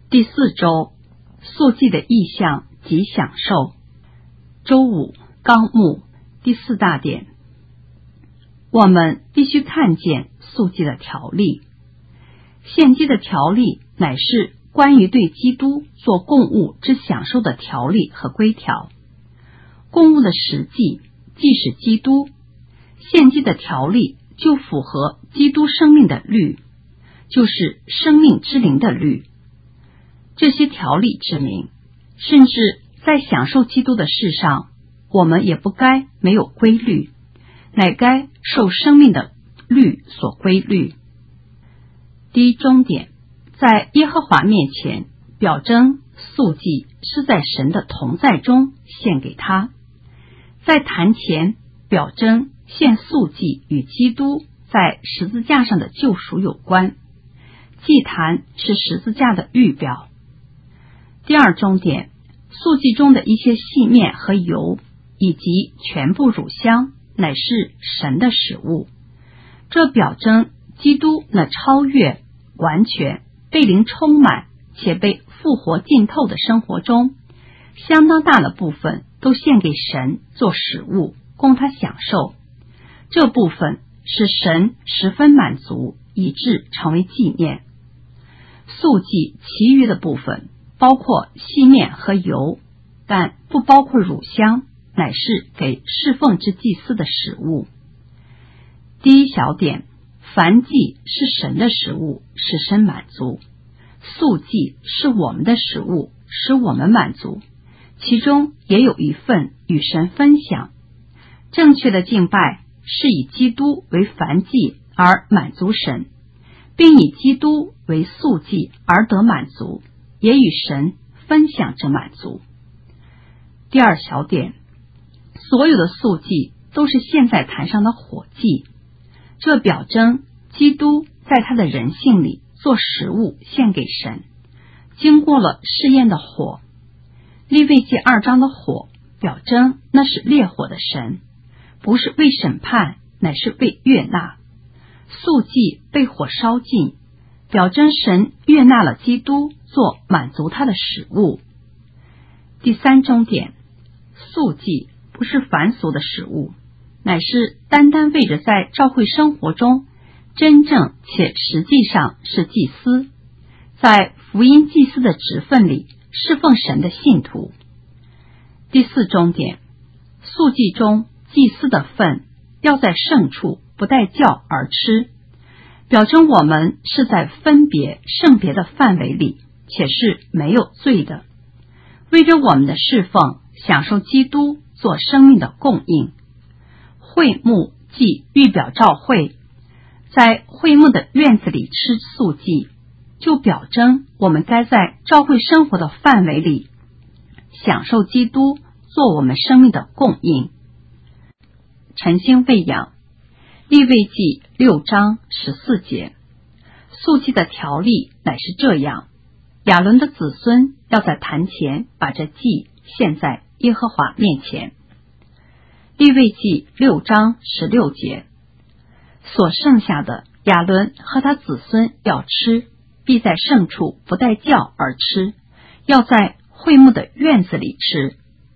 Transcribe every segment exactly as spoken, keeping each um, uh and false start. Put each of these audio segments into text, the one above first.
第四周，素祭的意象及享受。周五，纲目第四大点，我们必须看见素祭的条例。献祭的条例乃是关于对基督做供物之享受的条例和规条。供物的实际即是基督，献祭的条例就符合基督生命的律，就是生命之灵的律。这些条例指明，甚至在享受基督的事上，我们也不该没有规律，乃该受生命的律所规律。第一终点，在耶和华面前表征素祭是在神的同在中献给他，在坛前表征献素祭与基督在十字架上的救赎有关，祭坛是十字架的预表。第二终点，素祭中的一些细面和油以及全部乳香乃是神的食物，这表征基督那超越、完全、被灵充满且被复活浸透的生活中，相当大的部分都献给神做食物，供他享受。这部分使神十分满足，以致成为纪念。素祭其余的部分包括细面和油，但不包括乳香，乃是给侍奉之祭司的食物。第一小点，燔祭是神的食物，使神满足；素祭是我们的食物，使我们满足，其中也有一份与神分享。正确的敬拜是以基督为燔祭而满足神，并以基督为素祭而得满足，也与神分享着满足。第二小点，所有的素祭都是献在坛上的火祭，这表征基督在他的人性里做食物献给神，经过了试验的火。利未记二章的火表征那是烈火的神，不是为审判，乃是为悦纳。素祭被火烧尽，表征神悦纳了基督做满足他的食物。第三终点，素祭不是凡俗的食物，乃是单单为着在教会生活中真正且实际上是祭司，在福音祭司的职分里侍奉神的信徒。第四终点，素祭中祭司的份要在圣处不带酵而吃，表征我们是在分别圣别的范围里，且是没有罪的，为着我们的侍奉享受基督做生命的供应。会幕即预表召会，在会幕的院子里吃素祭，就表征我们该在召会生活的范围里享受基督做我们生命的供应。晨星喂养，利未记六章十四节。素祭的条例乃是这样，亚伦的子孙要在坛前把这祭献在耶和华面前。利未记六章十六节，所剩下的亚伦和他子孙要吃，必在圣处不带酵而吃，要在会幕的院子里吃。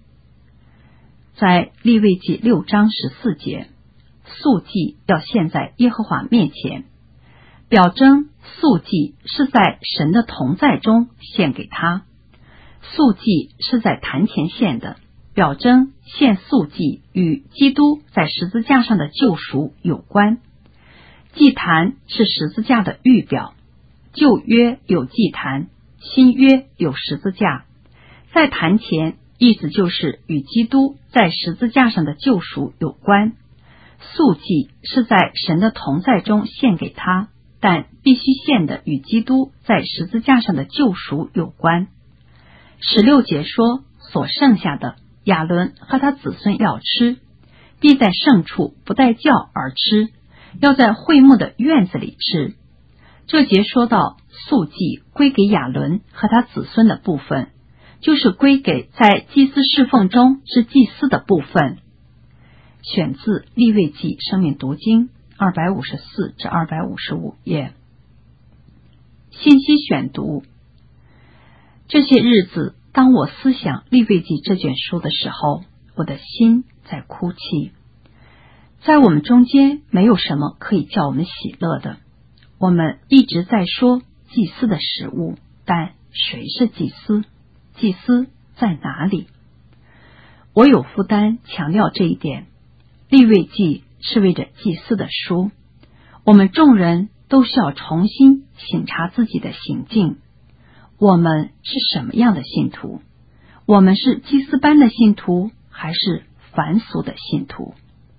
在利未记六章十四节，素祭要献在耶和华面前，表征素祭是在神的同在中献给他。素祭是在坛前献的，表征献素祭与基督在十字架上的救赎有关。祭坛是十字架的预表，旧约有祭坛，新约有十字架。在坛前意思就是与基督在十字架上的救赎有关。素祭是在神的同在中献给他，但必须献的与基督在十字架上的救赎有关。十六节说，所剩下的亚伦和他子孙要吃，必在圣处不带酵而吃，要在会幕的院子里吃。这节说到素祭归给亚伦和他子孙的部分，就是归给在祭司侍奉中是祭司的部分。选自利未记生命读经二百五十四至二百五十五页。信息选读， 这些日子，当我思想利未记这卷书的时候，我的心在哭泣。在我们中间没有什么可以叫我们喜乐的。我们一直在说祭司的食物，但谁是祭司？祭司在哪里？我有负担强调这一点。利未记是为着祭司的书，我们众人都需要重新省察自己的行径。我们是什么样的信徒？我们是祭司班的信徒，还是凡俗的信徒？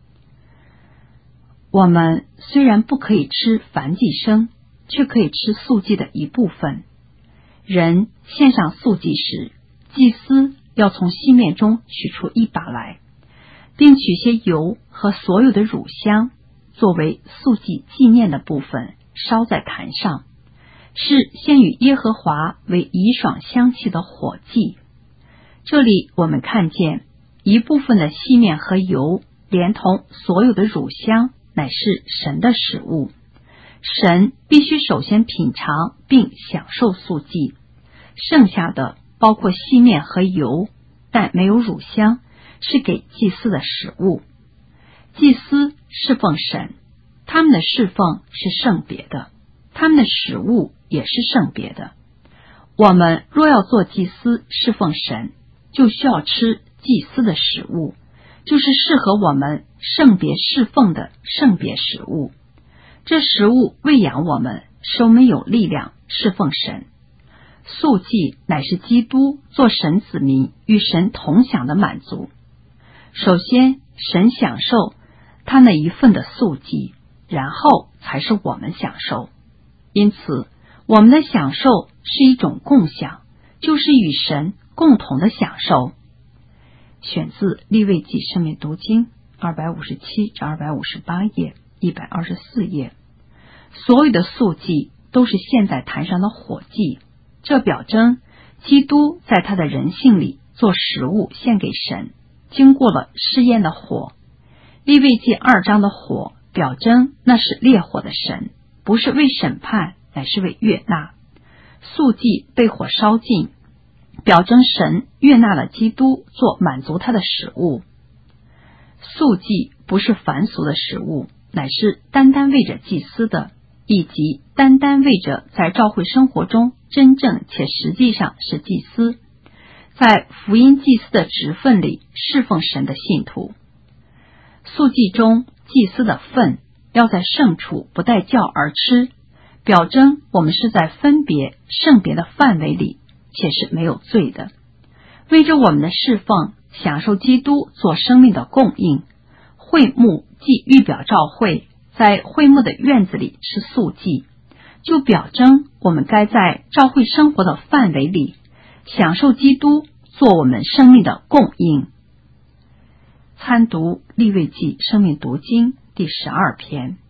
我们虽然不可以吃燔祭牲，却可以吃素祭的一部分。人献上素祭时，祭司要从细面中取出一把来，并取些油和所有的乳香，作为素祭纪念的部分，烧在坛上，是献与耶和华为怡爽香气的火祭。这里我们看见一部分的细面和油，连同所有的乳香，乃是神的食物。神必须首先品尝并享受素祭，剩下的包括细面和油，但没有乳香，是给祭司的食物。祭司侍奉神，他们的侍奉是圣别的，他们的食物也是圣别的。我们若要做祭司侍奉神，就需要吃祭司的食物，就是适合我们圣别侍奉的圣别食物。这食物喂养我们，使我们有力量侍奉神。素祭乃是基督做神子民与神同享的满足。首先，神享受他那一份的素祭，然后才是我们享受。因此，我们的享受是一种共享，就是与神共同的享受。选自利未记生命读经二百五十七至二百五十八页，一百二十四页。所有的素祭都是献在坛上的火祭，这表征基督在他的人性里做食物献给神，经过了试验的火。利未记二章的火表征那是烈火的神，不是为审判，乃是为悦纳。素祭被火烧尽，表征神悦纳了基督做满足他的食物。素祭不是凡俗的食物，乃是单单为着祭司的，以及单单为着在教会生活中真正且实际上是祭司，在福音祭司的职分里侍奉神的信徒。素祭中祭司的份要在圣处不带酵而吃，表征我们是在分别圣别的范围里，且是没有罪的。为着我们的侍奉，享受基督做生命的供应。会幕既预表召会，在会幕的院子里是素祭，就表征我们该在召会生活的范围里，享受基督做我们生命的供应。参读利未记生命读经第十二篇。